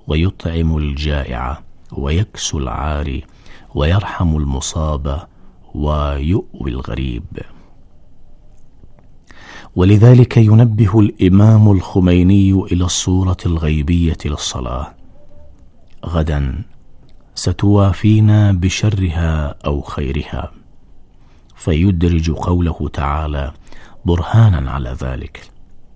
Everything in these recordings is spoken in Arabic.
ويطعم الجائع ويكسو العاري ويرحم المصاب ويؤوي الغريب. ولذلك ينبه الإمام الخميني إلى الصورة الغيبية للصلاة: غدا ستوافينا بشرها أو خيرها، فيدرج قوله تعالى برهانا على ذلك: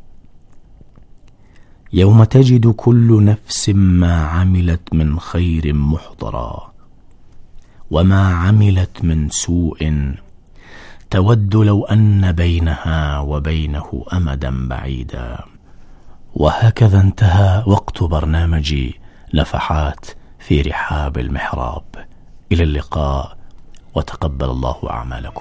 يوم تجد كل نفس ما عملت من خير محضرا وما عملت من سوء تود لو أن بينها وبينه أمدا بعيدا. وهكذا انتهى وقت برنامج نفحات في رحاب المحراب. إلى اللقاء، وتقبل الله أعمالكم.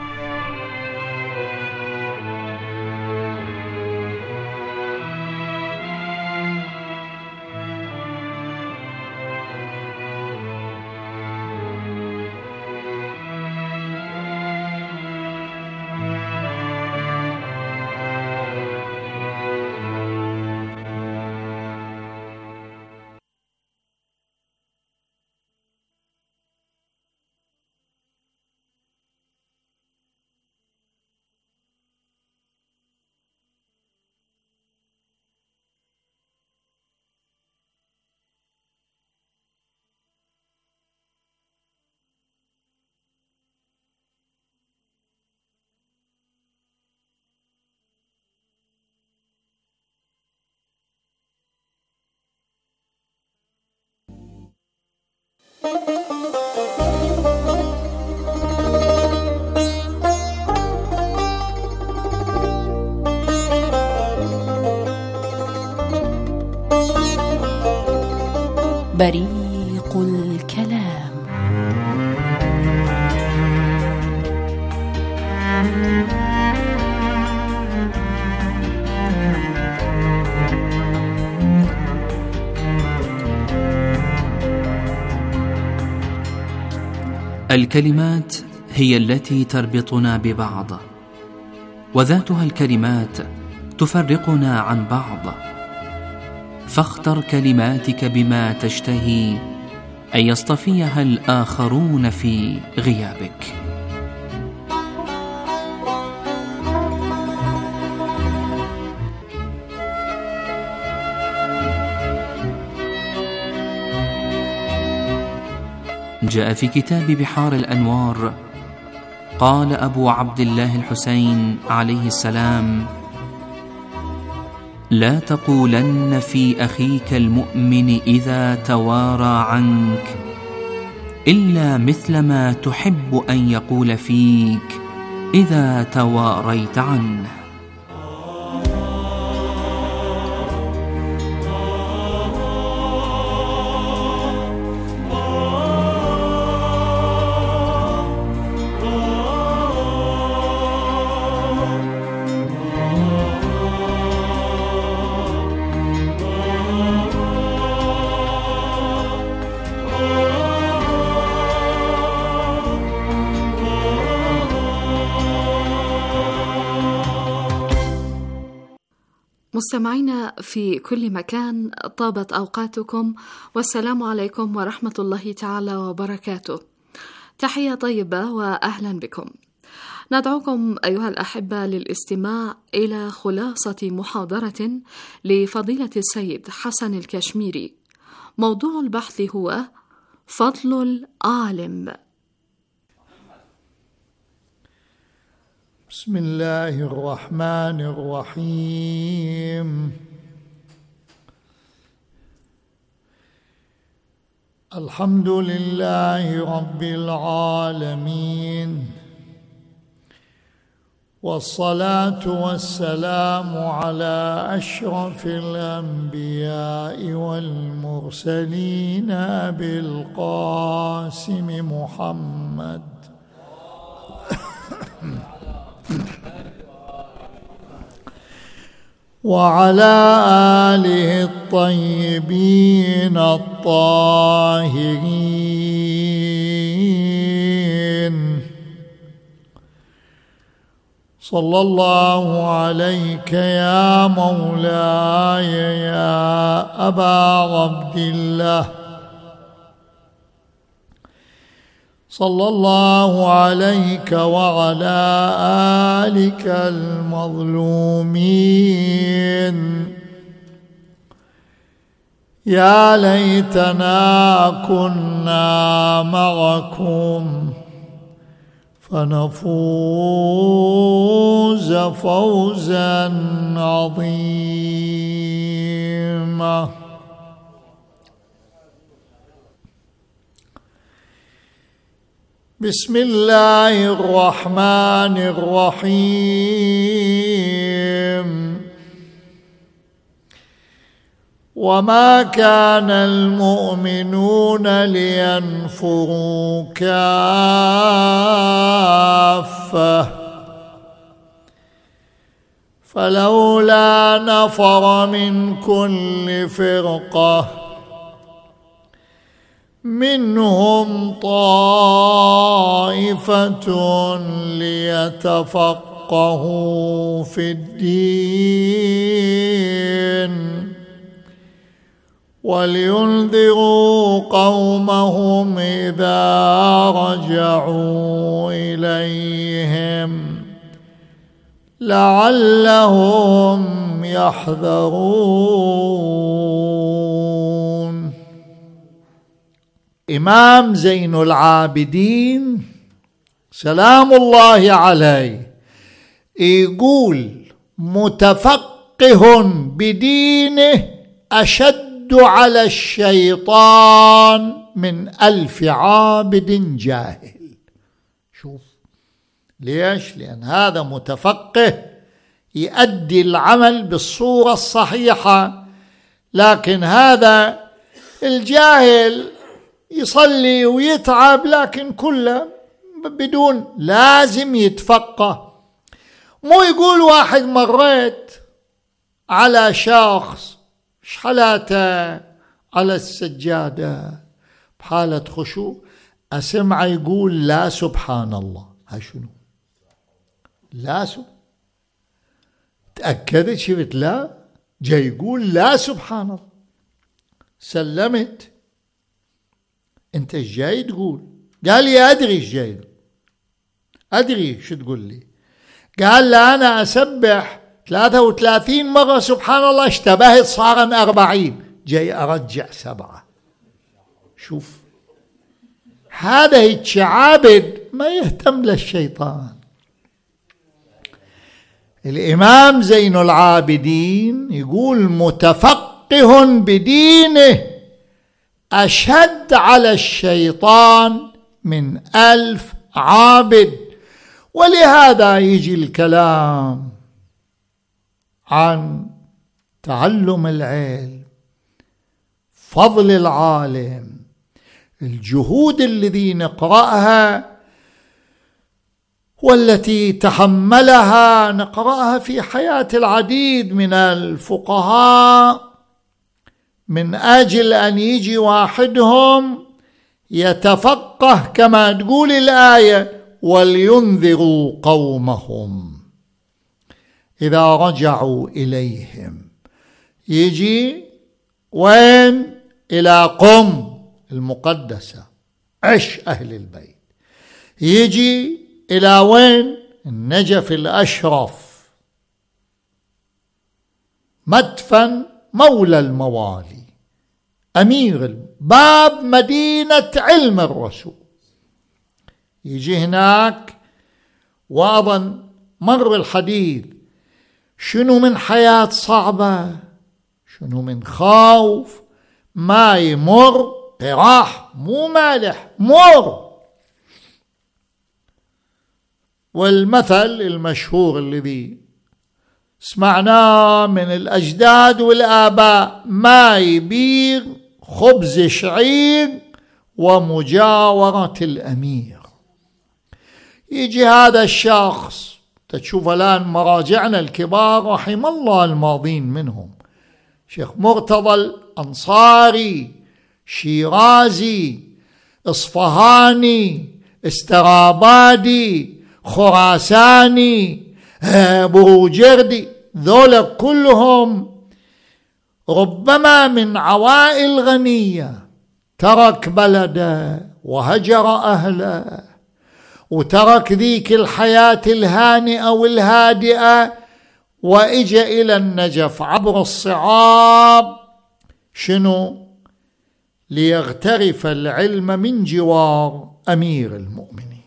بريق الكلام. الكلمات هي التي تربطنا ببعض، وذاتها الكلمات تفرقنا عن بعض. فاختر كلماتك بما تشتهي أن يصطفيها الآخرون في غيابك. جاء في كتاب بحار الأنوار: قال أبو عبد الله الحسين عليه السلام: لا تقولن في أخيك المؤمن إذا توارى عنك إلا مثل ما تحب أن يقول فيك إذا تواريت عنه. مستمعينا في كل مكان، طابت أوقاتكم، والسلام عليكم ورحمة الله تعالى وبركاته. تحية طيبة وأهلا بكم. ندعوكم أيها الأحبة للاستماع إلى خلاصة محاضرة لفضيلة السيد حسن الكشميري. موضوع البحث هو فضل العالم. بسم الله الرحمن الرحيم. الحمد لله رب العالمين، والصلاة والسلام على أشرف الأنبياء والمرسلين أبي القاسم محمد وعلى آله الطيبين الطاهرين، صلى الله عليك يا مولاي يا أبا عبد الله. صلى الله عليك وعلى آلك المظلومين. يا ليتنا كنا معكم فنفوز فوزا عظيما. بسم الله الرحمن الرحيم. وما كان المؤمنون لينفروا كافة فلولا نفر من كل فرقة منهم طائفة ليتفقهوا في الدين ولينذروا قومهم إذا رجعوا إليهم لعلهم يحذرون. إمام زين العابدين سلام الله عليه يقول متفقه بدينه أشد على الشيطان من 1000 عابد جاهل. شوف ليش؟ لأن هذا متفقه يؤدي العمل بالصورة الصحيحة، لكن هذا الجاهل يصلي ويتعب لكن كله بدون، لازم يتفقه. مو يقول واحد مريت على شخص شحلاته على السجادة بحالة خشوع أسمع يقول لا سبحان الله. ها شنو؟ لا تأكدت شفت لا جاي يقول لا سبحان الله. سلمت انت ايش جاي تقول؟ قال لي ادري ايش جاي، ادري شو تقول لي. قال لا انا اسبح 33 مرة سبحان الله، اشتبهت صارن 40، جاي ارجع 7. شوف هذا هيك عابد ما يهتم للشيطان. الإمام زين العابدين يقول متفقه بدينه أشد على الشيطان من 1000 عابد. ولهذا يجي الكلام عن تعلم العلم، فضل العالم، الجهود الذي نقرأها والتي تحملها نقرأها في حياة العديد من الفقهاء من أجل أن يجي واحدهم يتفقه كما تقول الآية ولينذروا قومهم إذا رجعوا إليهم. يجي وين؟ إلى قم المقدسة عش أهل البيت. يجي إلى وين؟ النجف الأشرف مدفن مولى الموالي أمير باب مدينة علم الرسول. يجي هناك وأظن مر الحديث شنو من حياة صعبة، شنو من خوف، ما يمر قراح مو مالح مر. والمثل المشهور الذي سمعناه من الأجداد والآباء ما يبيغ خبز شعير ومجاورة الأمير. يجي هذا الشخص تشوف الآن مراجعنا الكبار رحم الله الماضين منهم، شيخ مرتضى الأنصاري، شيرازي، اصفهاني، استرابادي، خراساني، بروجردي، ذولا كلهم ربما من عوائل غنية ترك بلده وهجر أهله وترك ذيك الحياة الهانئة والهادئة وإجى إلى النجف عبر الصعاب. شنو؟ ليغترف العلم من جوار أمير المؤمنين.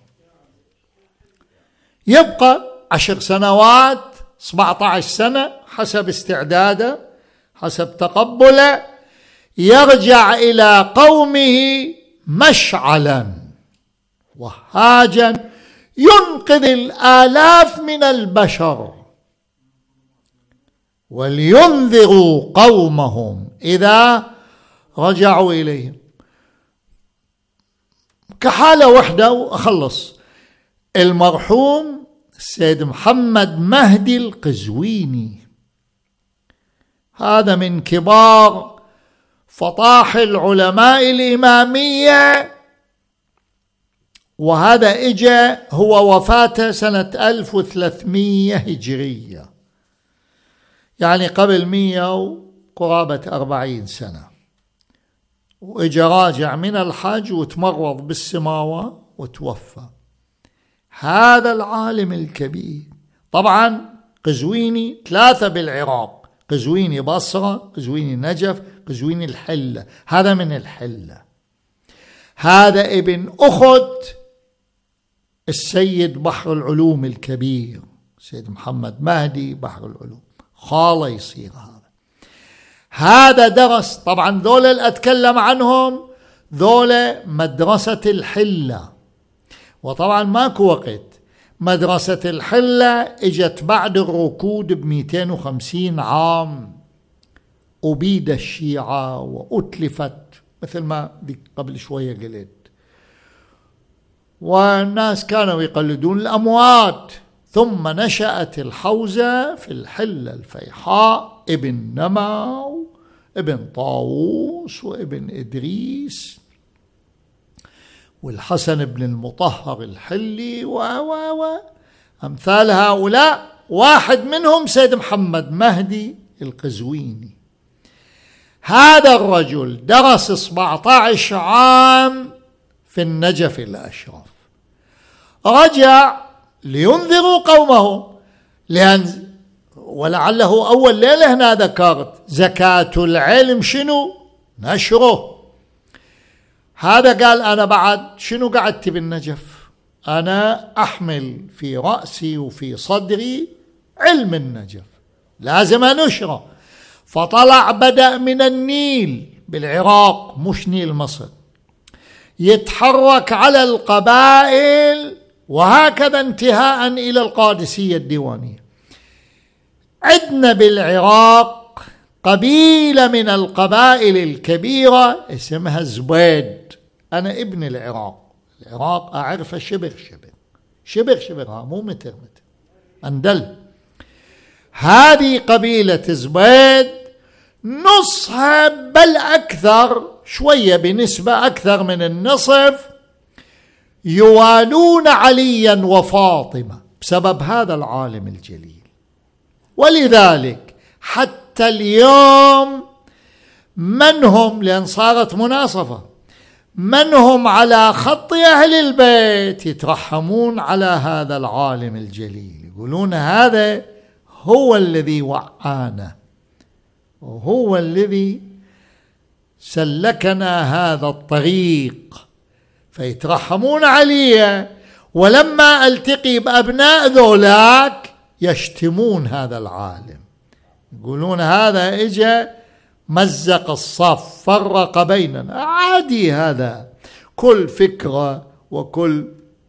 يبقى 10 سنوات 17 سنة حسب استعداده حسب تقبله، يرجع إلى قومه مشعلا وهاجا ينقذ الآلاف من البشر، ولينذروا قومهم إذا رجعوا إليهم. كحالة وحدة وأخلص، المرحوم السيد محمد مهدي القزويني، هذا من كبار فطاحل علماء الإمامية، وهذا إجا هو وفاته سنة 1300 هجرية، يعني قبل 140 سنة، وإجا راجع من الحج وتمرض بالسماوة وتوفى. هذا العالم الكبير، طبعا قزويني 3 بالعراق، قزويني بصرة، قزويني نجف، قزويني الحلة، هذا من الحلة. هذا ابن أخت السيد بحر العلوم الكبير، سيد محمد مهدي بحر العلوم، خاله يصير هذا درس. طبعا ذولا اللي أتكلم عنهم ذولا مدرسة الحلة، وطبعا ماكو وقت. مدرسة الحلة اجت بعد الركود ب250 عام، أبيد الشيعة وأتلفت مثل ما قبل شوية قلت، والناس كانوا يقلدون الأموات. ثم نشأت الحوزة في الحلة الفيحاء، ابن نماو، ابن طاووس، وابن إدريس، والحسن بن المطهر الحلي أمثال هؤلاء. واحد منهم سيد محمد مهدي القزويني. هذا الرجل درس 17 عام في النجف الأشرف، رجع لينذروا قومه، لأن ولعله أول ليلة هنا ذكرت زكاة العلم شنو؟ نشره. هذا قال أنا بعد شنو قعدت بالنجف، أنا أحمل في رأسي وفي صدري علم النجف، لازم أنشره. فطلع بدأ من النيل بالعراق، مش نيل مصر، يتحرك على القبائل، وهكذا انتهاء إلى القادسية الديوانية. عندنا بالعراق قبيلة من القبائل الكبيرة اسمها زبيد. أنا ابن العراق أعرفه شبر مو متر أندل. هذه قبيلة زبيد نصها بل أكثر شوية، بنسبة أكثر من النصف، يوالون عليا وفاطمة بسبب هذا العالم الجليل. ولذلك حتى اليوم من هم، لأن صارت مناصفة، من هم على خط أهل البيت يترحمون على هذا العالم الجليل، يقولون هذا هو الذي وعانا وهو الذي سلكنا هذا الطريق، فيترحمون عليه. ولما ألتقي بأبناء ذولاك يشتمون هذا العالم، يقولون هذا إجا مزق الصف، فرق بيننا. عادي، هذا كل فكرة وكل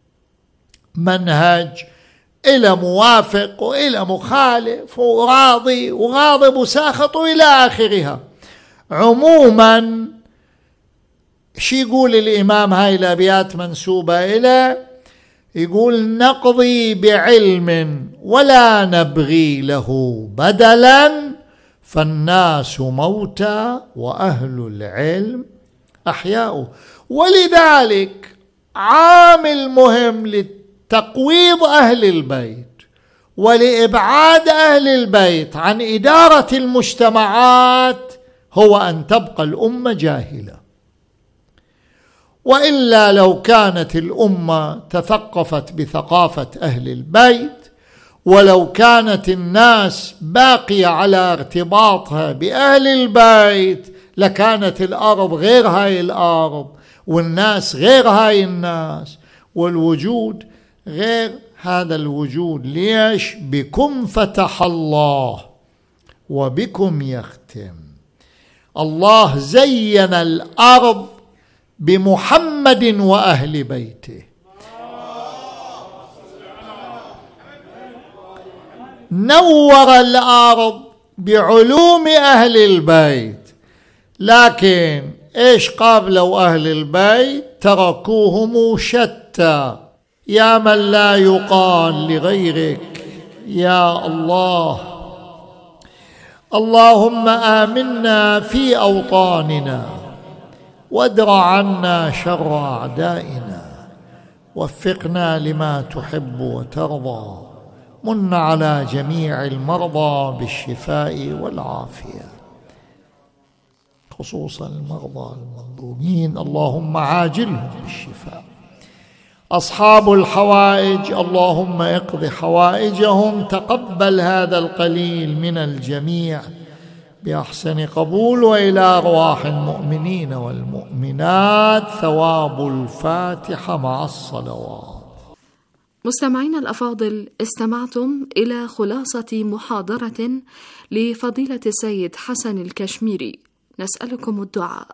منهج إلى موافق وإلى مخالف وراضي وغاضب وساخط إلى آخرها. عموما شي يقول الإمام، هاي الأبيات منسوبة إلى، يقول نقضي بعلم ولا نبغي له بدلا، فالناس موتى وأهل العلم أحياء. ولذلك عامل مهم لتقويض أهل البيت ولإبعاد أهل البيت عن إدارة المجتمعات هو أن تبقى الأمة جاهلة. وإلا لو كانت الأمة تثقفت بثقافة أهل البيت، ولو كانت الناس باقية على ارتباطها بأهل البيت، لكانت الأرض غير هاي الأرض، والناس غير هاي الناس، والوجود غير هذا الوجود. ليش؟ بكم فتح الله وبكم يختم. الله زين الأرض بمحمد وأهل بيته، نور الأرض بعلوم أهل البيت، لكن إيش قابلوا أهل البيت؟ تركوهم شتى. يا من لا يقال لغيرك يا الله. اللهم آمنا في أوطاننا وادرع عنا شر أعدائنا، وفقنا لما تحب وترضى، من على جميع المرضى بالشفاء والعافية، خصوصا المرضى المنظومين اللهم عاجلهم بالشفاء. أصحاب الحوائج اللهم اقض حوائجهم، تقبل هذا القليل من الجميع بأحسن قبول. وإلى أرواح المؤمنين والمؤمنات ثواب الفاتحة مع الصلوات. مستمعين الأفاضل، استمعتم إلى خلاصة محاضرة لفضيلة السيد حسن الكشميري. نسألكم الدعاء.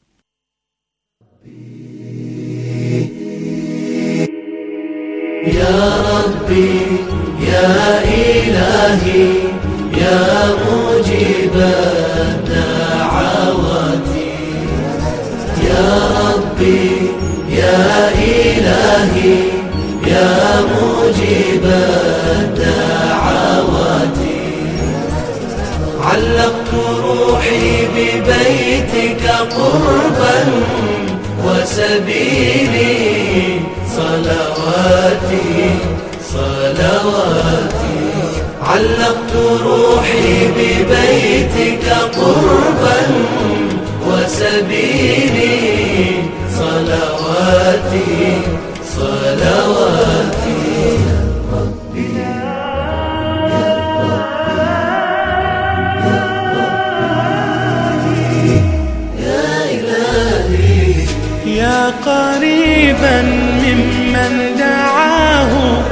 يا ربي يا إلهي يا مجيب الدعوات، يا ربي يا إلهي يا مجيب الدعوات، علقت روحي ببيتك قربا وسبيلي صلواتي صلواتي، علقت روحي ببيتك قربا وسبيلي صلواتي صلواتي. يا ربي يا ربي يا إلهي يا قريبا ممن دعاه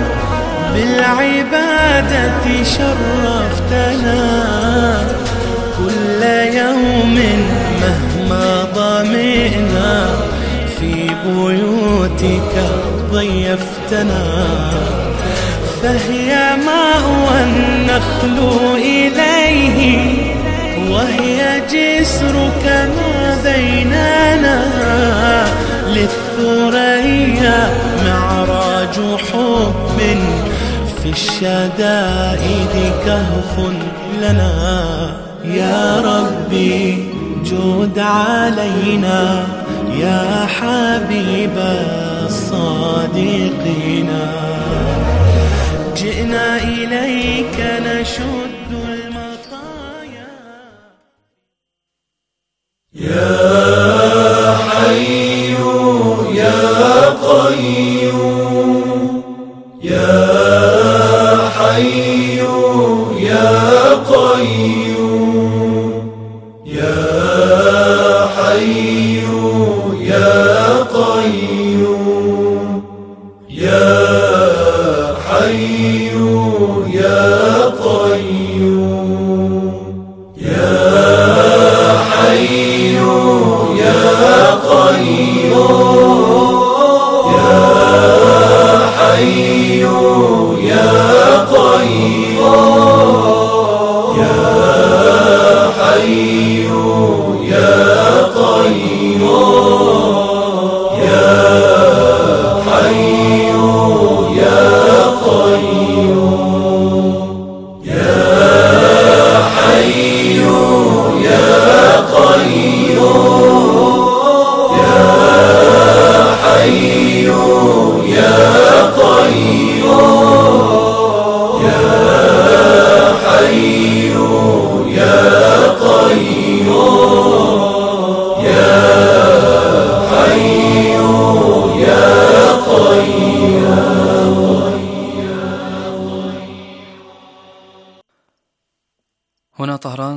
بالعبادة شرفتنا، كل يوم مهما ضمئنا في بيوتك ضيفتنا، فهي مأوى النخل إليه وهي جسرك ما بيننا، للثريا معراج حب في الشدائد كهف لنا. يا ربي جود علينا يا حبيب الصادقين، جئنا إليك نشد المطايا. يا حي يا قيوم يا حي يا قيوم يا حي يا قيوم يا حي يا قيوم يا حي يا قيوم يا حي يا قيوم يا حي يا قيوم يا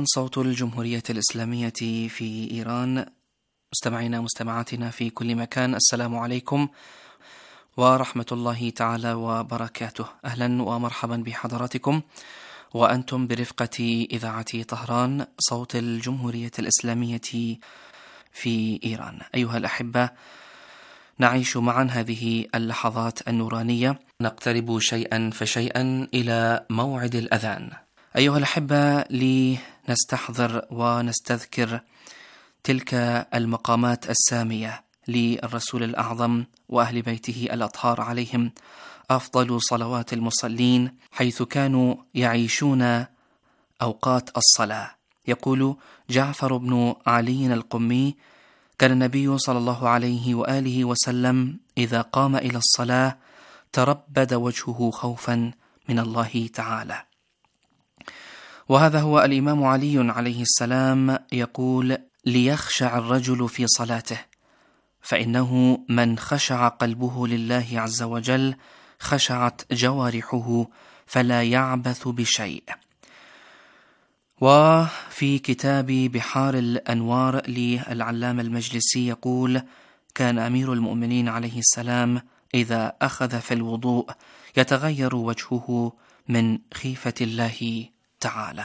صوت الجمهورية الإسلامية في إيران. مستمعينا مستمعاتنا في كل مكان، السلام عليكم ورحمة الله تعالى وبركاته. أهلا ومرحبا بحضراتكم وأنتم برفقة إذاعة طهران صوت الجمهورية الإسلامية في إيران. أيها الأحبة، نعيش معا هذه اللحظات النورانية، نقترب شيئا فشيئا إلى موعد الأذان. أيها الأحبة، لنستحضر ونستذكر تلك المقامات السامية للرسول الأعظم وأهل بيته الأطهار عليهم أفضل صلوات المصلين، حيث كانوا يعيشون أوقات الصلاة. يقول جعفر بن علي القمي: كان النبي صلى الله عليه وآله وسلم إذا قام إلى الصلاة تربد وجهه خوفا من الله تعالى. وهذا هو الإمام علي عليه السلام يقول: ليخشع الرجل في صلاته، فإنه من خشع قلبه لله عز وجل خشعت جوارحه فلا يعبث بشيء. وفي كتاب بحار الأنوار للعلامة المجلسي يقول: كان أمير المؤمنين عليه السلام إذا أخذ في الوضوء يتغير وجهه من خيفة الله تعالى.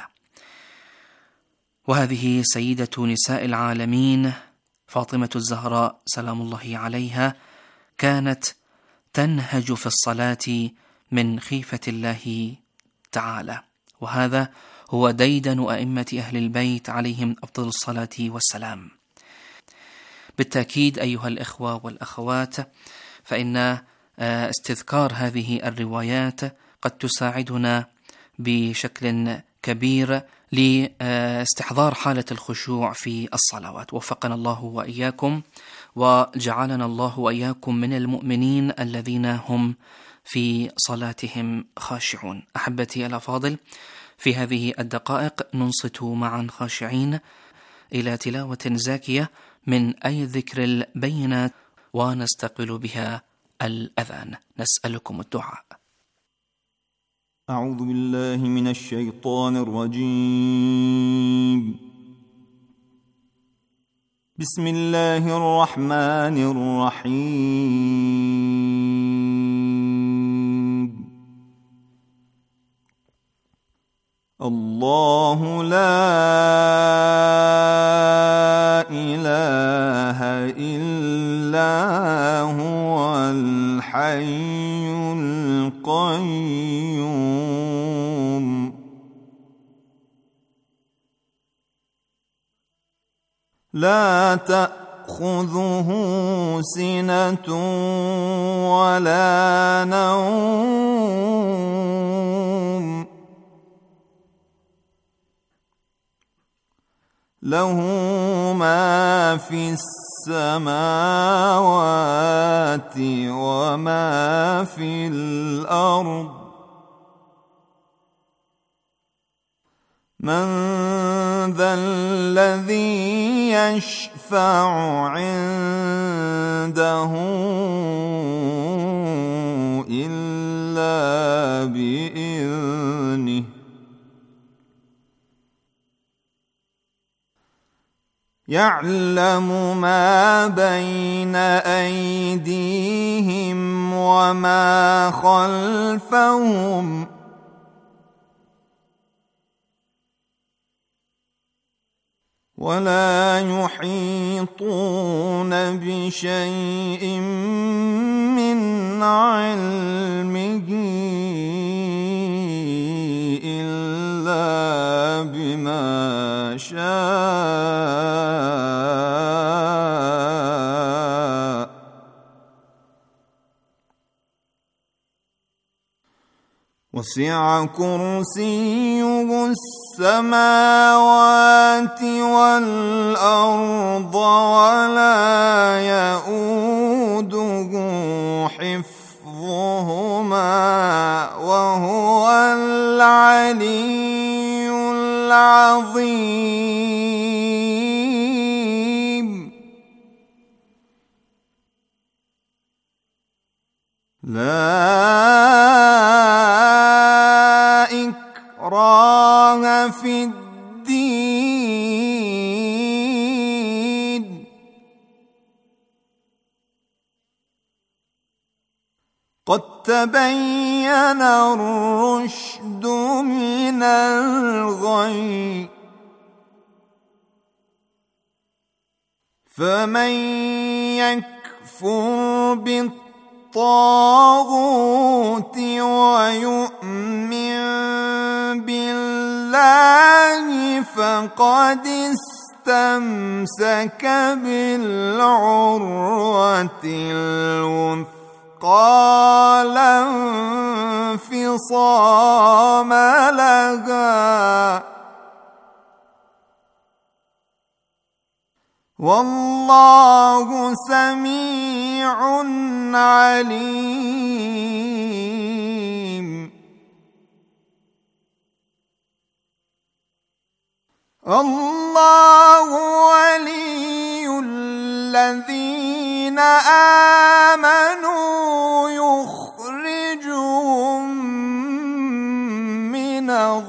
وهذه سيدة نساء العالمين فاطمة الزهراء سلام الله عليها كانت تنهج في الصلاة من خيفة الله تعالى، وهذا هو ديدن أئمة أهل البيت عليهم أفضل الصلاة والسلام. بالتأكيد أيها الإخوة والأخوات، فإن استذكار هذه الروايات قد تساعدنا بشكل كبير لاستحضار حالة الخشوع في الصلوات. وفقنا الله وإياكم وجعلنا الله وإياكم من المؤمنين الذين هم في صلاتهم خاشعون. أحبتي الأفاضل، في هذه الدقائق ننصت معا خاشعين إلى تلاوة زاكية من أي ذكر البينات ونستقبل بها الأذان. نسألكم الدعاء. أعوذ بالله من الشيطان الرجيم. بسم الله الرحمن الرحيم. الله لا إله إلا هو الحي القيوم لا تأخذه سنة ولا نوم له ما في السماوات وما في الأرض من ذا الذي يشفع عنده إلا بإذنه يعلم ما بين أيديهم وما خلفهم ولا يحيطون بشيء من علمه إلا بما شاء وسع كرسيه السماوات والأرض ولا يؤوده حفظهما وهو العلي العظيم لا إكراه في الدين قد تبين الرشد من الغي فمن يكفر بالطاغوت ويؤمن بالله فقد استمسك بالعروة الوثقى لا انفصام لها والله سميع عليم. الله ولي الذين آمنوا يخرجهم من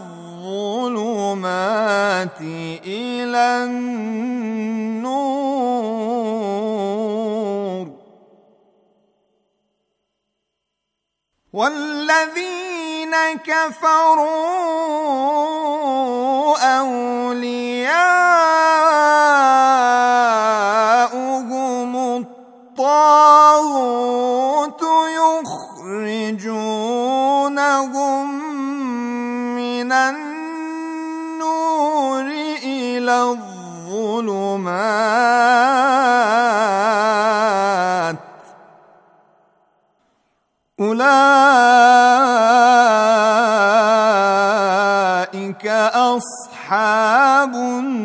الظلمات إلى النور والذين كفروا أولياؤهم الطاغوت يخرجونهم من النور إلى الظلمات أولئك أصحاب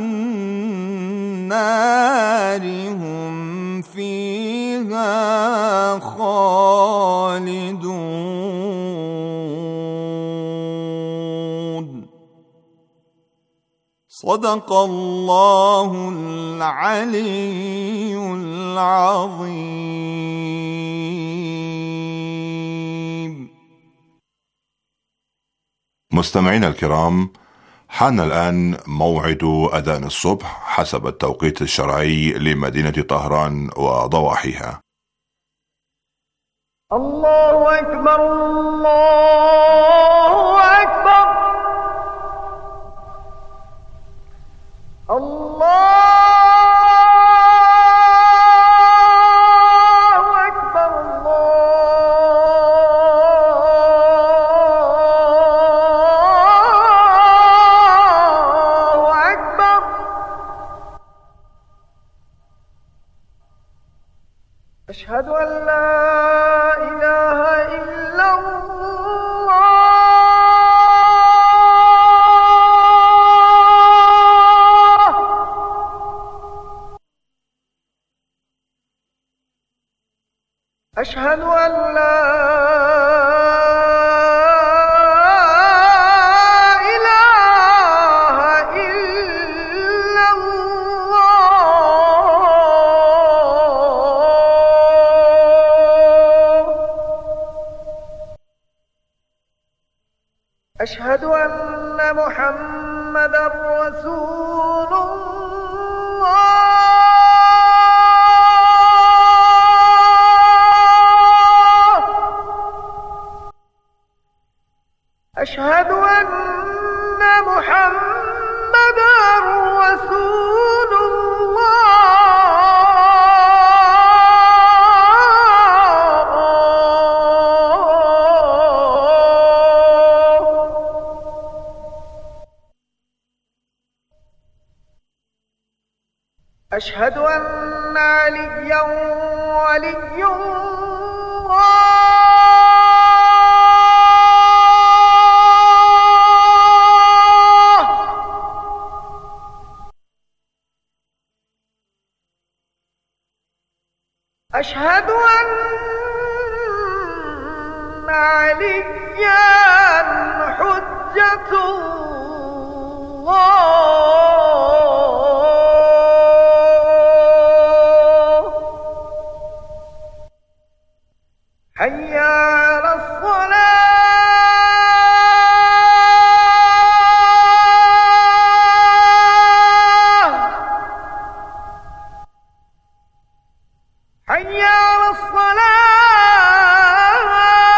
النار هم فيها خالدون. صدق الله العلي العظيم. مستمعينا الكرام، حان الآن موعد أذان الصبح حسب التوقيت الشرعي لمدينة طهران وضواحيها. الله أكبر الله أكبر الله أشهد أن لا إله إلا الله أشهد أن لا أشهد أن محمدًا رسول الله أشهد أن محمدًا رسول أشهد أن عليا ولي الله أشهد أن عليا حجة الله حي على الصلاة حي على الصلاة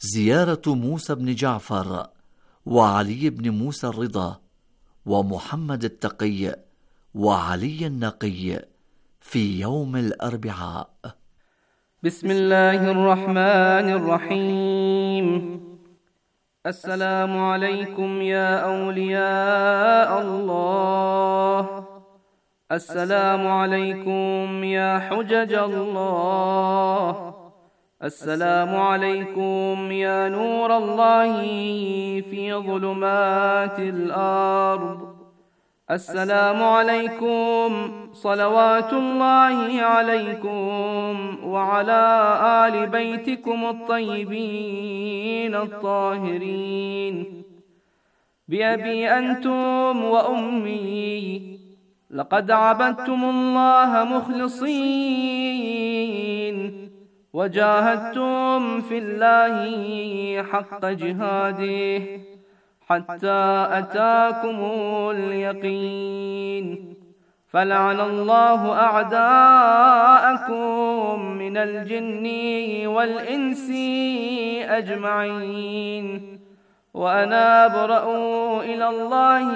زيارة موسى بن جعفر وعلي بن موسى الرضا ومحمد التقي وعلي النقي في يوم الأربعاء. بسم الله الرحمن الرحيم. السلام عليكم يا أولياء الله، السلام عليكم يا حجج الله، السلام عليكم يا نور الله في ظلمات الأرض، السلام عليكم صلوات الله عليكم وعلى آل بيتكم الطيبين الطاهرين. بأبي أنتم وأمي لقد عبدتم الله مخلصين وجاهدتم في الله حق جهاده حتى أتاكم اليقين. فلعن الله أعداءكم من الجن والإنس أجمعين، وأنا أبرأ إلى الله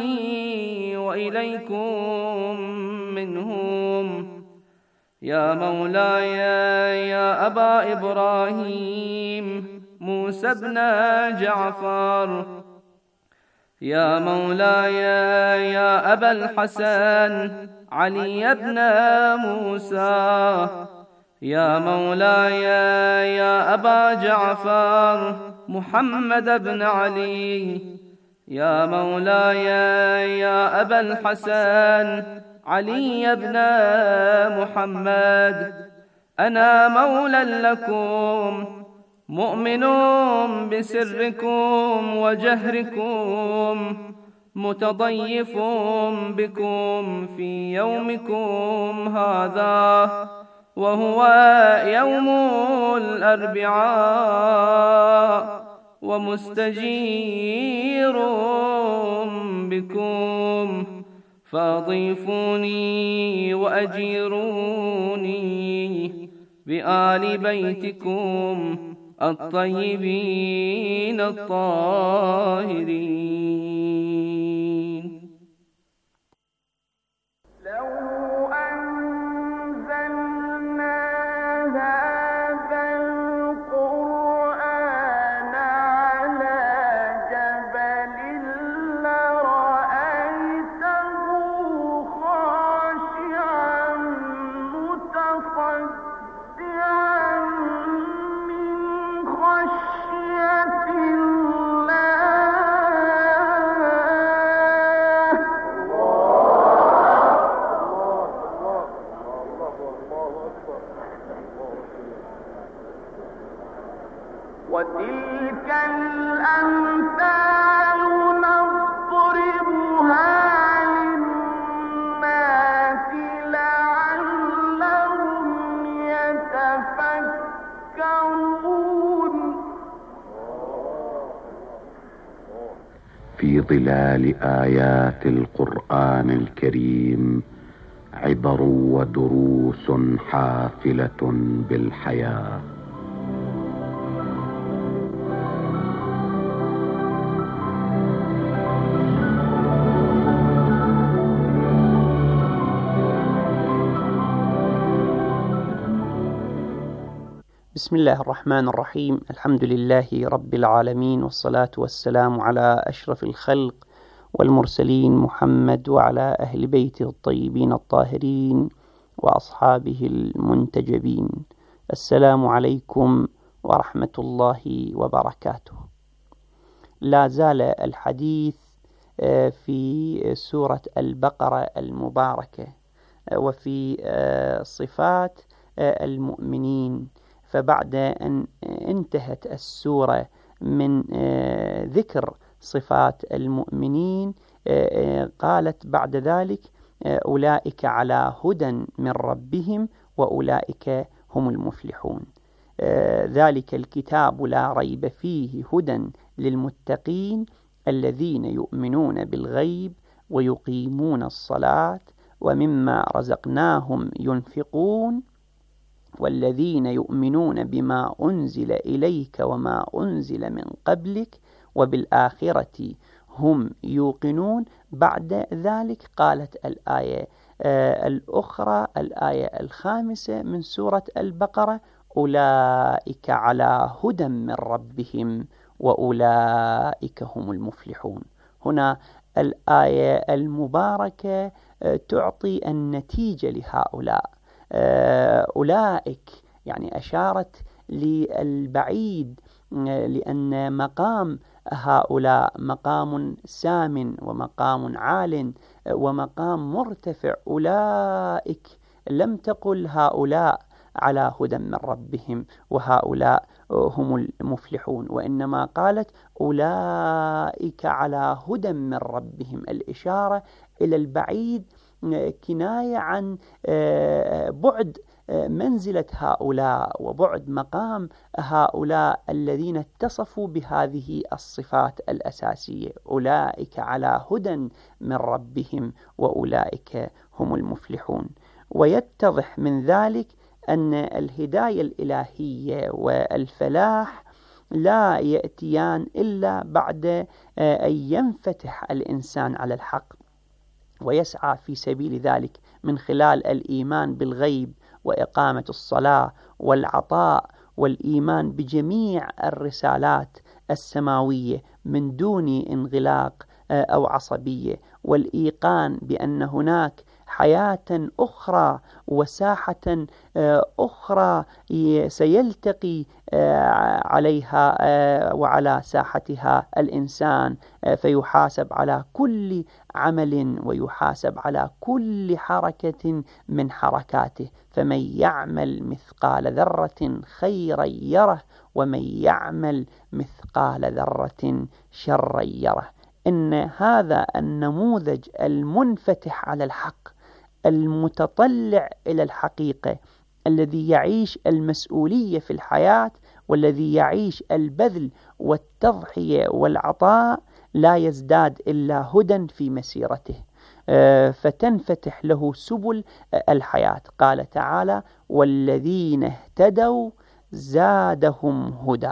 وإليكم منهم. يا مولاي يا أبا إبراهيم موسى بن جعفر، يا مولاي يا أبا الحسن علي بن موسى، يا مولاي يا أبا جعفر محمد بن علي، يا مولاي يا أبا الحسن علي بن محمد. أنا مولى لكم مؤمن بسركم وجهركم، متضيف بكم في يومكم هذا وهو يوم الأربعاء، ومستجير بكم، فأضيفوني وأجيروني بآل بيتكم الطيبين الطاهرين. وتلك الأمثال نضربها للناس لعلهم يتفكرون. في ظلال آيات القرآن الكريم عبر ودروس حافلة بالحياة. بسم الله الرحمن الرحيم. الحمد لله رب العالمين، والصلاة والسلام على أشرف الخلق والمرسلين محمد وعلى أهل بيته الطيبين الطاهرين وأصحابه المنتجبين. السلام عليكم ورحمة الله وبركاته. لا زال الحديث في سورة البقرة المباركة وفي صفات المؤمنين. فبعد أن انتهت السورة من ذكر صفات المؤمنين قالت بعد ذلك أولئك على هدى من ربهم وأولئك هم المفلحون. ذلك الكتاب لا ريب فيه هدى للمتقين الذين يؤمنون بالغيب ويقيمون الصلاة ومما رزقناهم ينفقون والذين يؤمنون بما أنزل إليك وما أنزل من قبلك وبالآخرة هم يوقنون. بعد ذلك قالت الآية الأخرى، الآية 5 من سورة البقرة: أولئك على هدى من ربهم وأولئك هم المفلحون. هنا الآية المباركة تعطي النتيجة لهؤلاء. أولئك يعني أشارت للبعيد، لأن مقام هؤلاء مقام سام ومقام عال ومقام مرتفع. أولئك لم تقل هؤلاء على هدى من ربهم وهؤلاء هم المفلحون، وإنما قالت أولئك على هدى من ربهم. الإشارة إلى البعيد كناية عن بعد منزلة هؤلاء وبعد مقام هؤلاء الذين اتصفوا بهذه الصفات الأساسية: أولئك على هدى من ربهم وأولئك هم المفلحون. ويتضح من ذلك أن الهداية الإلهية والفلاح لا يأتيان إلا بعد أن ينفتح الإنسان على الحق ويسعى في سبيل ذلك من خلال الإيمان بالغيب وإقامة الصلاة والعطاء والإيمان بجميع الرسالات السماوية من دون انغلاق أو عصبية، والإيقان بأن هناك حياة أخرى وساحة أخرى سيلتقي عليها وعلى ساحتها الإنسان، فيحاسب على كل عمل ويحاسب على كل حركة من حركاته. فمن يعمل مثقال ذرة خيرا يره ومن يعمل مثقال ذرة شرا يره. إن هذا النموذج المنفتح على الحق المتطلع إلى الحقيقة الذي يعيش المسؤولية في الحياة والذي يعيش البذل والتضحية والعطاء لا يزداد إلا هدى في مسيرته، فتنفتح له سبل الحياة. قال تعالى: والذين اهتدوا زادهم هدى.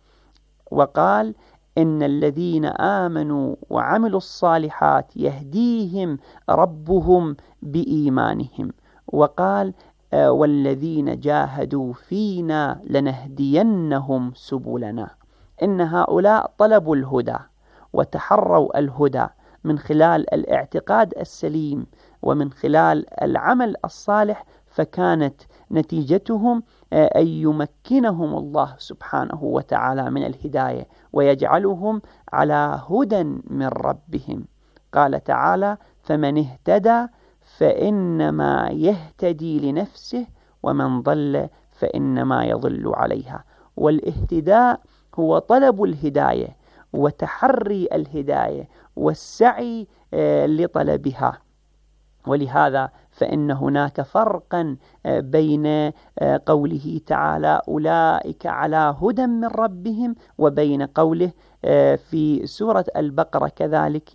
وقال: إن الذين آمنوا وعملوا الصالحات يهديهم ربهم بإيمانهم. وقال: والذين جاهدوا فينا لنهدينهم سبلنا. إن هؤلاء طلبوا الهدى وتحروا الهدى من خلال الاعتقاد السليم ومن خلال العمل الصالح، فكانت نتيجتهم أن يمكنهم الله سبحانه وتعالى من الهداية ويجعلهم على هدى من ربهم. قال تعالى: فمن اهتدى فإنما يهتدي لنفسه ومن ضل فإنما يضل عليها. والاهتداء هو طلب الهداية وتحري الهداية والسعي لطلبها. ولهذا فإن هناك فرقا بين قوله تعالى: أولئك على هدى من ربهم، وبين قوله في سورة البقرة كذلك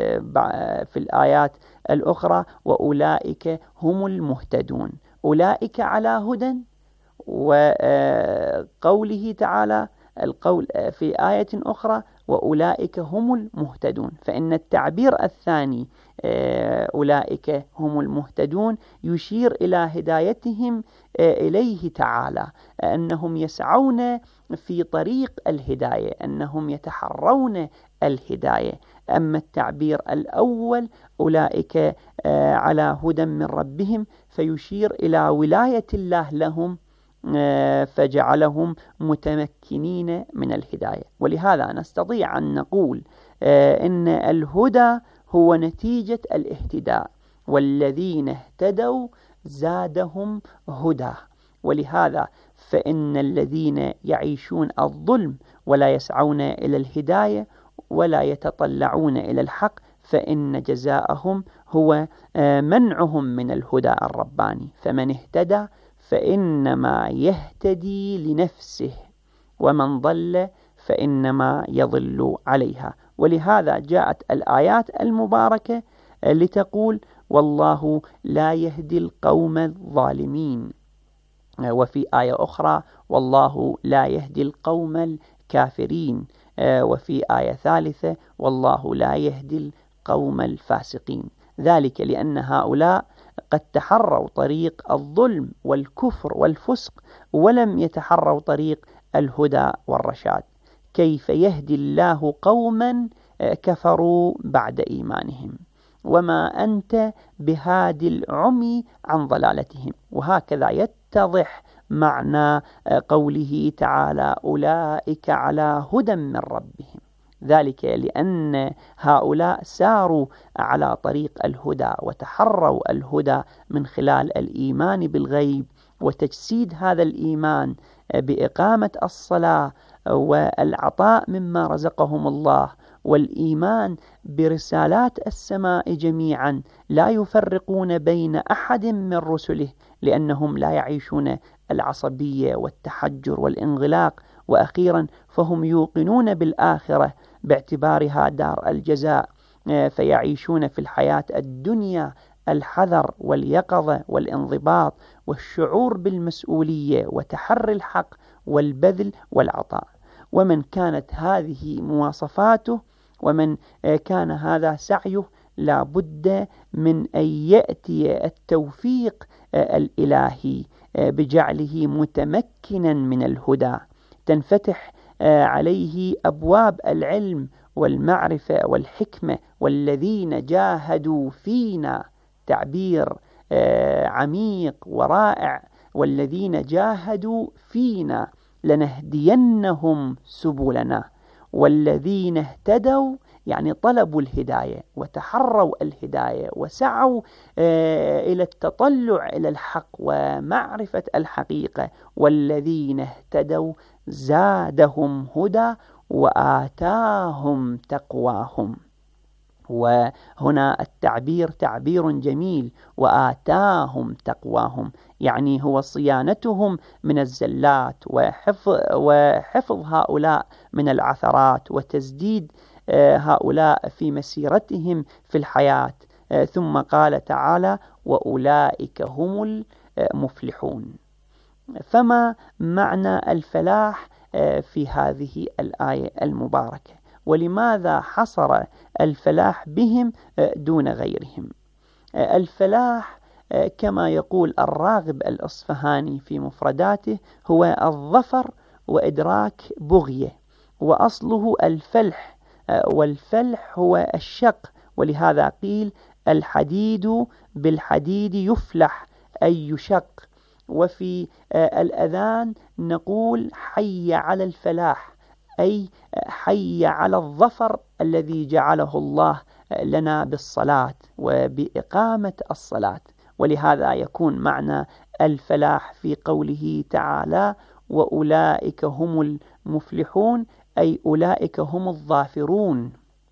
في الآيات الأخرى: وأولئك هم المهتدون. أولئك على هدى، وقوله تعالى القول في آية أخرى: وأولئك هم المهتدون. فإن التعبير الثاني أولئك هم المهتدون يشير إلى هدايتهم إليه تعالى، أنهم يسعون في طريق الهداية، أنهم يتحرون الهداية. أما التعبير الأول أولئك على هدى من ربهم فيشير إلى ولاية الله لهم فجعلهم متمكنين من الهداية. ولهذا نستطيع أن نقول إن الهدى هو نتيجة الاهتداء، والذين اهتدوا زادهم هدى. ولهذا فإن الذين يعيشون الظلم ولا يسعون إلى الهداية ولا يتطلعون إلى الحق فإن جزاءهم هو منعهم من الهدى الرباني. فمن اهتدى فإنما يهتدي لنفسه ومن ضل فإنما يضل عليها. ولهذا جاءت الآيات المباركة لتقول: والله لا يهدي القوم الظالمين. وفي آية أخرى والله لا يهدي القوم الكافرين، وفي آية ثالثة والله لا يهدي القوم الفاسقين. ذلك لأن هؤلاء قد تحروا طريق الظلم والكفر والفسق ولم يتحروا طريق الهدى والرشاد. كيف يهدي الله قوما كفروا بعد إيمانهم وما أنت بهادي العمي عن ضلالتهم. وهكذا يتضح معنى قوله تعالى أولئك على هدى من ربهم، ذلك لأن هؤلاء ساروا على طريق الهدى وتحروا الهدى من خلال الإيمان بالغيب وتجسيد هذا الإيمان بإقامة الصلاة والعطاء مما رزقهم الله والإيمان برسالات السماء جميعا، لا يفرقون بين أحد من رسله لأنهم لا يعيشون العصبية والتحجر والانغلاق. وأخيرا فهم يوقنون بالآخرة باعتبارها دار الجزاء، فيعيشون في الحياة الدنيا الحذر واليقظة والانضباط والشعور بالمسؤولية وتحري الحق والبذل والعطاء. ومن كانت هذه مواصفاته ومن كان هذا سعيه لا بد من أن يأتي التوفيق الإلهي بجعله متمكنا من الهدى، تنفتح عليه أبواب العلم والمعرفة والحكمة. والذين جاهدوا فينا، تعبير عميق ورائع، والذين جاهدوا فينا لنهدينهم سبلنا. والذين اهتدوا يعني طلبوا الهداية وتحروا الهداية وسعوا إلى التطلع إلى الحق ومعرفة الحقيقة. والذين اهتدوا زادهم هدى وآتاهم تقواهم. وهنا التعبير تعبير جميل، وآتاهم تقواهم، يعني هو صيانتهم من الزلات وحفظ هؤلاء من العثرات وتسديد هؤلاء في مسيرتهم في الحياة. ثم قال تعالى وأولئك هم المفلحون. فما معنى الفلاح في هذه الآية المباركة؟ ولماذا حصر الفلاح بهم دون غيرهم؟ الفلاح كما يقول الراغب الأصفهاني في مفرداته هو الظفر وإدراك بغية، وأصله الفلح، والفلح هو الشق، ولهذا قيل الحديد بالحديد يفلح أي يشق. وفي الأذان نقول حي على الفلاح، أي حي على الظفر الذي جعله الله لنا بالصلاة وبإقامة الصلاة. ولهذا يكون معنى الفلاح في قوله تعالى وأولئك هم المفلحون، أي أولئك هم الظافرون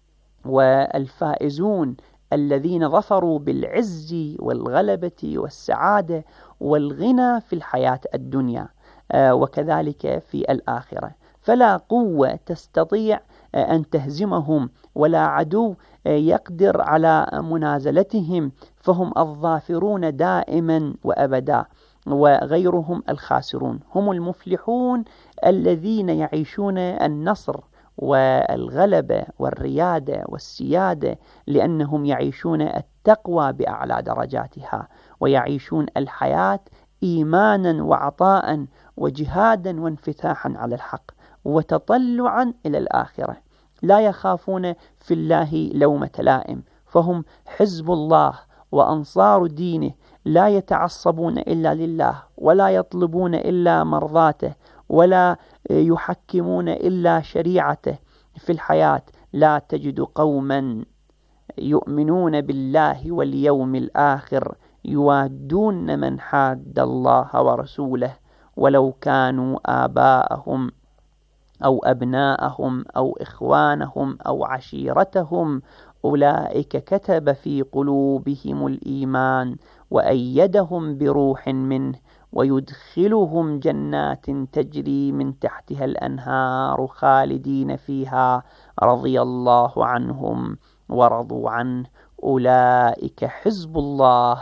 والفائزون الذين ظفروا بالعز والغلبة والسعادة والغنى في الحياة الدنيا وكذلك في الآخرة. فلا قوة تستطيع أن تهزمهم ولا عدو يقدر على منازلتهم، فهم الظافرون دائما وأبدا وغيرهم الخاسرون. هم المفلحون الذين يعيشون النصر والغلبة والريادة والسيادة، لأنهم يعيشون التقوى بأعلى درجاتها، ويعيشون الحياة إيمانا وعطاء وجهادا وانفتاحا على الحق وتطلعا إلى الآخرة. لا يخافون في الله لومة لائم، فهم حزب الله وأنصار دينه، لا يتعصبون إلا لله ولا يطلبون إلا مرضاته ولا يحكمون إلا شريعته في الحياة. لا تجد قوما يؤمنون بالله واليوم الآخر يوادون من حاد الله ورسوله ولو كانوا آباءهم أو أبناءهم أو إخوانهم أو عشيرتهم أولئك كتب في قلوبهم الإيمان وأيدهم بروح منه ويدخلهم جنات تجري من تحتها الأنهار خالدين فيها رضي الله عنهم ورضوا عنه أولئك حزب الله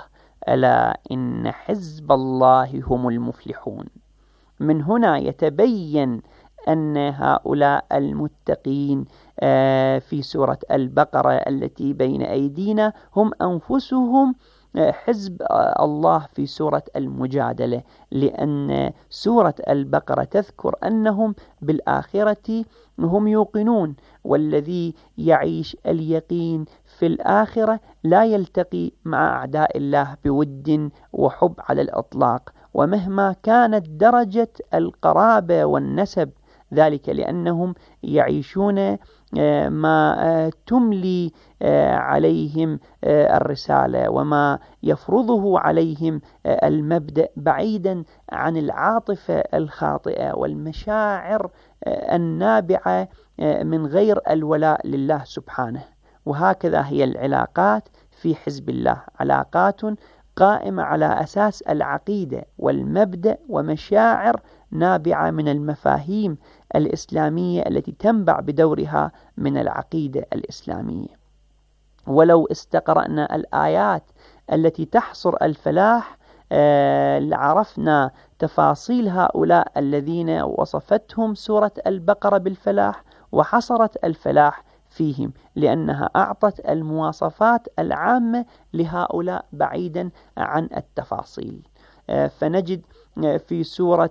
ألا إن حزب الله هم المفلحون. من هنا يتبين أن هؤلاء المتقين في سورة البقرة التي بين أيدينا هم أنفسهم حزب الله في سورة المجادلة، لأن سورة البقرة تذكر أنهم بالآخرة هم يوقنون، والذي يعيش اليقين في الآخرة لا يلتقي مع أعداء الله بود وحب على الإطلاق، ومهما كانت درجة القرابة والنسب، ذلك لأنهم يعيشون ما تملي عليهم الرسالة وما يفرضه عليهم المبدأ، بعيدا عن العاطفة الخاطئة والمشاعر النابعة من غير الولاء لله سبحانه. وهكذا هي العلاقات في حزب الله، علاقات قائمة على أساس العقيدة والمبدأ ومشاعر نابعة من المفاهيم الإسلامية التي تنبع بدورها من العقيدة الإسلامية. ولو استقرأنا الآيات التي تحصر الفلاح لعرفنا تفاصيل هؤلاء الذين وصفتهم سورة البقرة بالفلاح وحصرت الفلاح فيهم، لأنها أعطت المواصفات العامة لهؤلاء بعيدا عن التفاصيل. فنجد في سورة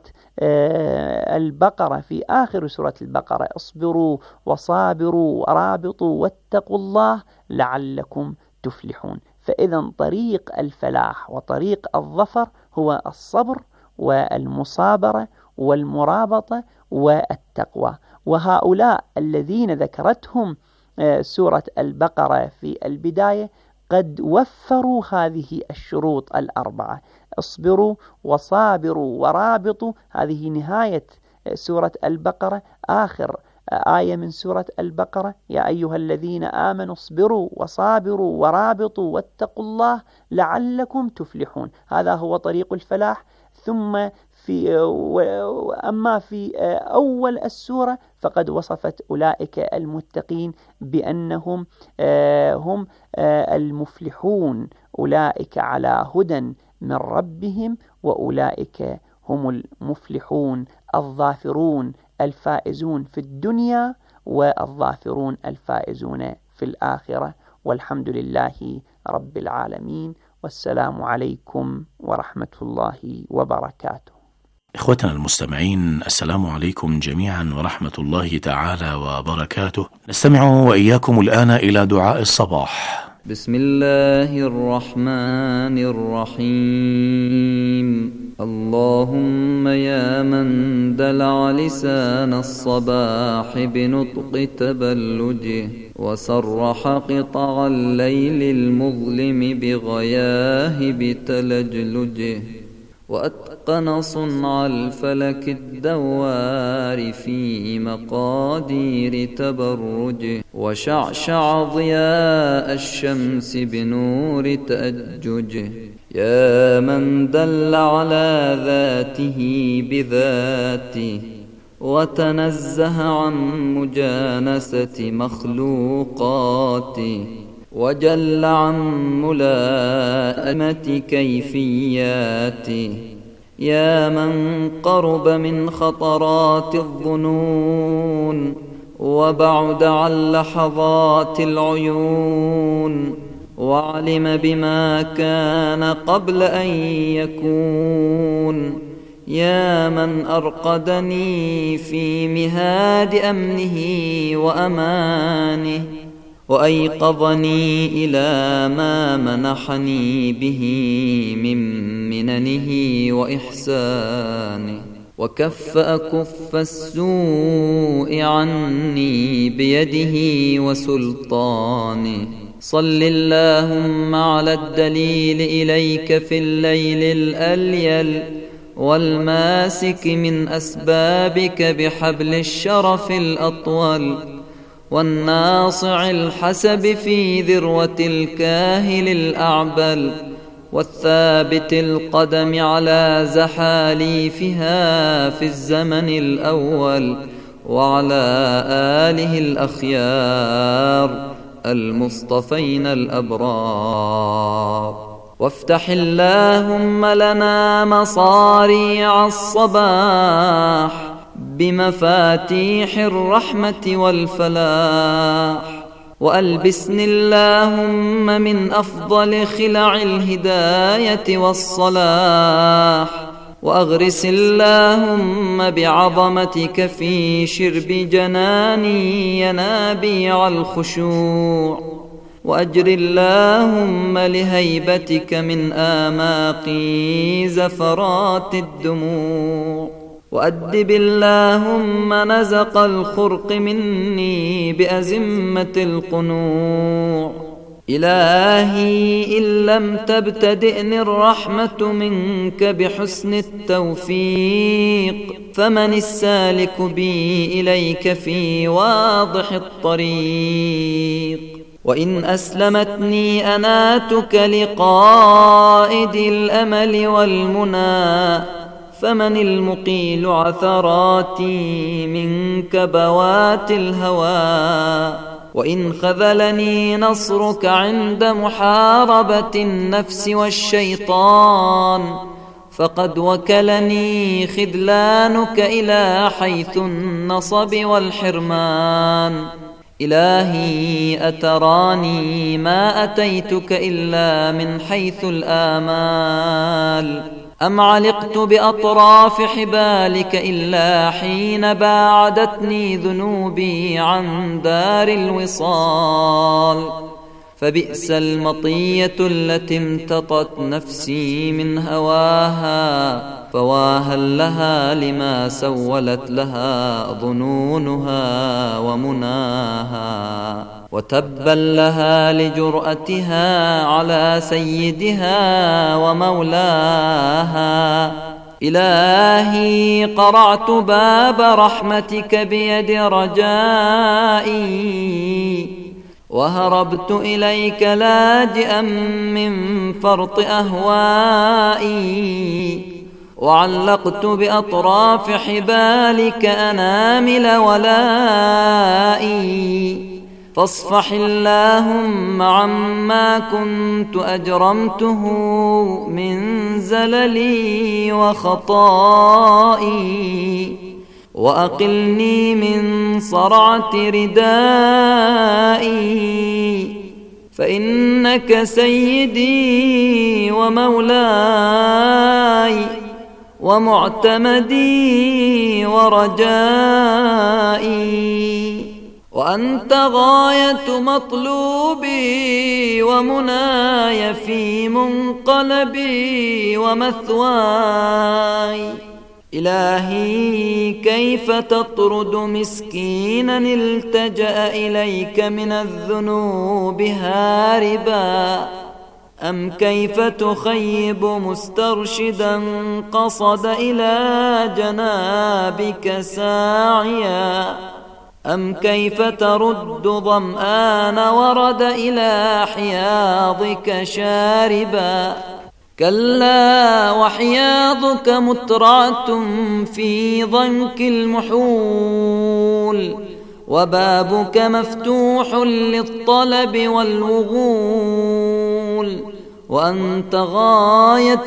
البقرة في آخر سورة البقرة: اصبروا وصابروا ورابطوا واتقوا الله لعلكم تفلحون. فإذا طريق الفلاح وطريق الظفر هو الصبر والمصابرة والمرابطة والتقوى. وهؤلاء الذين ذكرتهم سورة البقرة في البداية قد وفروا هذه الشروط الأربعة: اصبروا وصابروا ورابطوا. هذه نهاية سورة البقرة، آخر آية من سورة البقرة: يا أيها الذين آمنوا اصبروا وصابروا ورابطوا واتقوا الله لعلكم تفلحون. هذا هو طريق الفلاح. ثم أما في أول السورة فقد وصفت أولئك المتقين بأنهم هم المفلحون، أولئك على هدى من ربهم وأولئك هم المفلحون الظافرون الفائزون في الدنيا والظافرون الفائزون في الآخرة. والحمد لله رب العالمين، والسلام عليكم ورحمة الله وبركاته. إخوتنا المستمعين، السلام عليكم جميعا ورحمة الله تعالى وبركاته. نستمع وإياكم الآن إلى دعاء الصباح. بسم الله الرحمن الرحيم. اللهم يا من دلع لسان الصباح بنطق تبلجه، وسرح قطع الليل المظلم بغياهب تلجلجه، وأتقن صنع الفلك الدوار في مقادير تبرجه، وشعشع ضياء الشمس بنور تأججه. يا من دل على ذاته بذاته، وتنزه عن مجانسة مخلوقاته، وجل عن ملائمة كيفياته. يا من قرب من خطرات الظنون، وبعد عن لحظات العيون، وعلم بما كان قبل أن يكون. يا من أرقدني في مهاد أمنه وأمانه، وأيقظني إلى ما منحني به من مننه وإحسانه، وكف أكف السوء عني بيده وسلطانه. صل اللهم على الدليل إليك في الليل الأليل، والماسك من أسبابك بحبل الشرف الأطول، والناصع الحسب في ذروة الكاهل الأعبل، والثابت القدم على زحاليفها في الزمن الأول، وعلى آله الأخيار المصطفين الأبرار. وافتح اللهم لنا مصاريع الصباح بمفاتيح الرحمة والفلاح، وألبسني اللهم من أفضل خلع الهداية والصلاح، وأغرس اللهم بعظمتك في شرب جناني ينابيع الخشوع، وأجر اللهم لهيبتك من آماقي زفرات الدموع، وأدب اللهم نزق الخرق مني بأزمة القنوع. إلهي إن لم تبتدئني الرحمة منك بحسن التوفيق، فمن السالك بي إليك في واضح الطريق؟ وإن أسلمتني أناتك لقائد الأمل والمنى، فمن المقيل عثراتي من كبوات الهوى؟ وإن خذلني نصرك عند محاربة النفس والشيطان، فقد وكلني خذلانك إلى حيث النصب والحرمان. إلهي أتراني ما أتيتك إلا من حيث الآمال، أم علقت بأطراف حبالك إلا حين باعدتني ذنوبي عن دار الوصال؟ فبئس المطية التي امتطت نفسي من هواها، فواها لها لما سولت لها ظنونها ومناها، وتبا لها لجرأتها على سيدها ومولاها. إلهي قرعت باب رحمتك بيد رجائي، وهربت إليك لاجئا من فرط أهوائي، وعلقت بأطراف حبالك أنامل ولائي. فاصفح اللهم عما كنت أجرمته من زللي وخطائي، وأقلني من صرعة ردائي، فإنك سيدي ومولاي ومعتمدي ورجائي، وأنت غاية مطلوبي ومناي في منقلبي ومثواي. إلهي كيف تطرد مسكينا التجأ إليك من الذنوب هاربا، أم كيف تخيب مسترشدا قصد إلى جنابك ساعيا، أم كيف ترد ظمآن ورد إلى حياضك شاربا. كلا وحياضك مترعة في ضنك المحول، وبابك مفتوح للطلب والوغول، وأنت غاية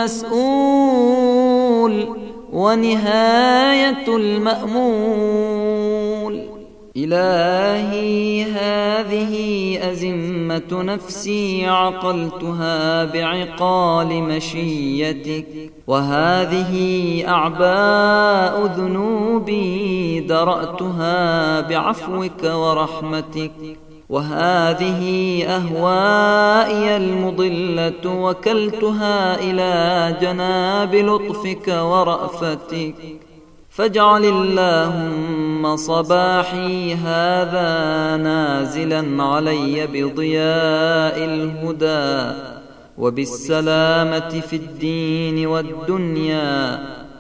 المسؤول ونهاية المأمول. إلهي هذه أزمة نفسي عقلتها بعقال مشيتك، وهذه أعباء ذنوبي درأتها بعفوك ورحمتك، وهذه أهوائي المضلة وكلتها إلى جناب لطفك ورأفتك. فاجعل اللهم صباحي هذا نازلا علي بضياء الهدى وبالسلامة في الدين والدنيا،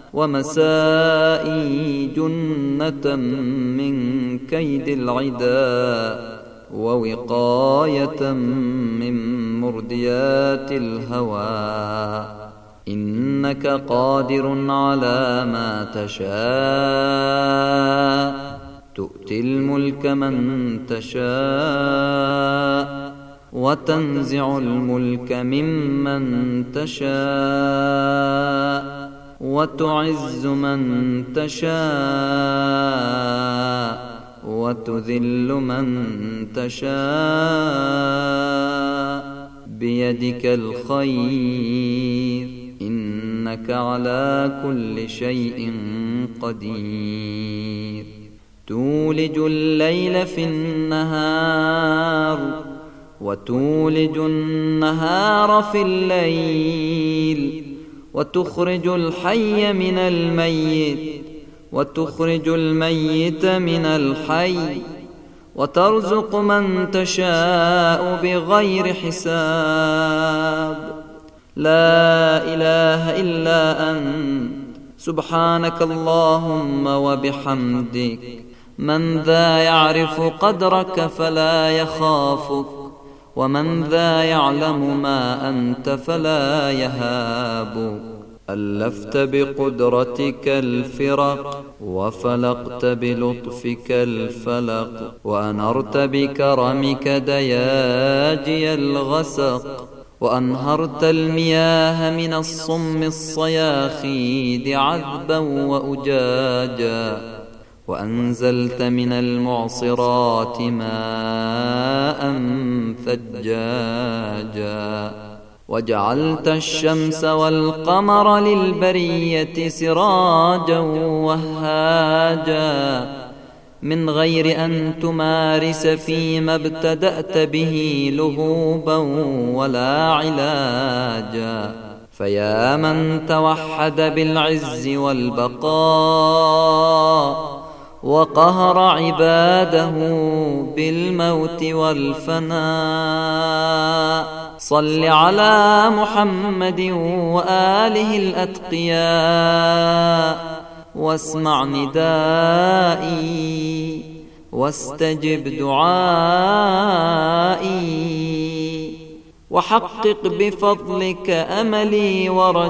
ومسائي جنة من كيد العدا، ووقاية من مرديات الهوى. إنك قادر على ما تشاء، تؤتي الملك من تشاء، وتنزع الملك ممن تشاء وتعز من تشاء وتذل من تشاء بيدك الخير إنك على كل شيء قدير تولج الليل في النهار وتولج النهار في الليل وتخرج الحي من الميت وتخرج الميت من الحي وترزق من تشاء بغير حساب لا إله إلا أنت سبحانك اللهم وبحمدك من ذا يعرف قدرك فلا يخافك ومن ذا يعلم ما أنت فلا يهابك ألفت بقدرتك الفرق وفلقت بلطفك الفلق وأنرت بكرمك دياجي الغسق وأنهرت المياه من الصم الصياخيد عذبا وأجاجا وأنزلت من المعصرات ماء ثجاجا وجعلت الشمس والقمر للبرية سراجا وهاجا من غير أن تمارس فيما ابتدأت به لهوبا ولا علاجا فيا من توحد بالعز والبقاء وقهر عباده بالموت والفناء صل على محمد وآله الأتقياء واسمع ندائي واستجب دعائي وحقق بفضلك أملي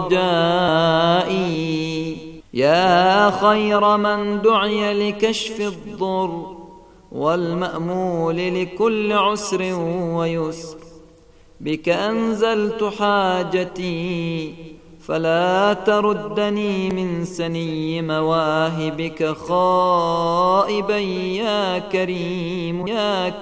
ورجائي يا خير من دعي لكشف الضر والمأمول لكل عسر ويسر بك أنزلت حاجتي فلا تردني من سني مواهبك خائبا يا كريم يا